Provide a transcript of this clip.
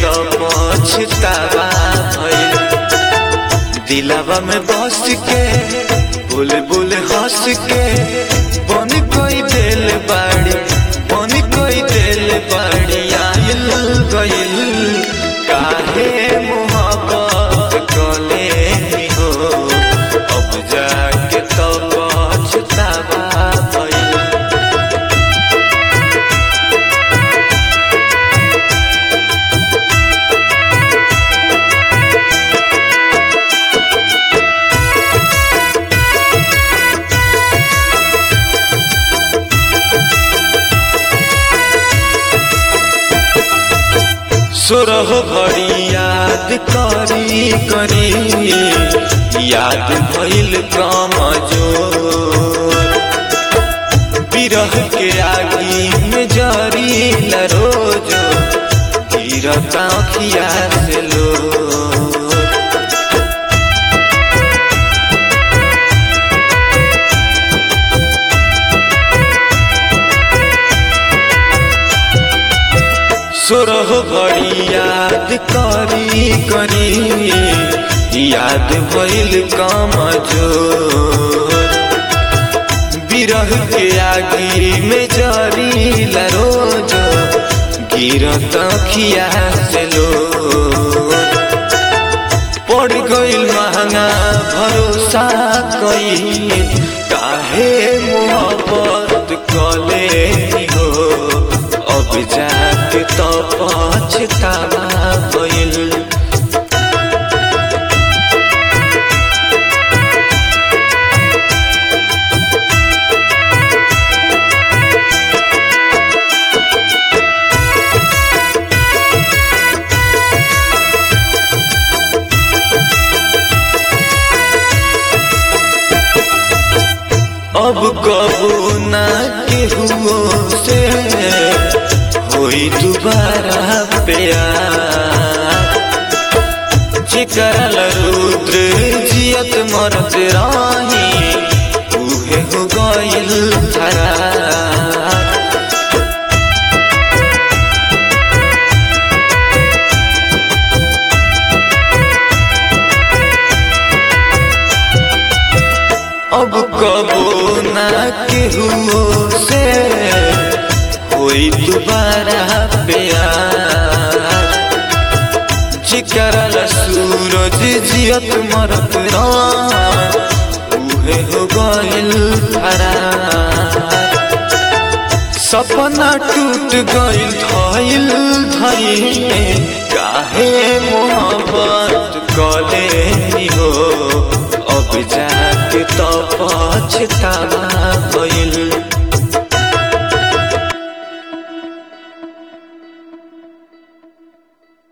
तो पछतावा भइल। दिलावा में बस के बुल बुल हंस के बन कोई दिल बाड़ी, बन कोई दिल बाड़ी आइल गइल। काहे मोहब्बत कले हो अब जाके तो पछतावा भइल। सोरह घड़ी याद करी करी याद भइल कमजोर। बिरह के आगी में जरीला रोज गिरता अखिया से लोर। सोरह घड़ी याद करी करी याद भइल कमजोर। बिरह के आगी में जरीला रोज गिरत अखिया से लोर। पड़ गइल महंगा भरोसा कइल, काहे मोहब्बत कले हो अब जाके तो पछतावा भइल। अब कबू ना केहू से होई दोबारा प्यार। जेकरा रुद्र जियत मरत रही उहे हो गइल फरार। अब कबो ना केहू से होई दोबारा प्यार। जेकरा सूरज जियत मरत उहे हो गइल फरार। सपना टूट गइल धइल धइल, काहे मोहब्बत कले हो अब जाके तो पछतावा भइल।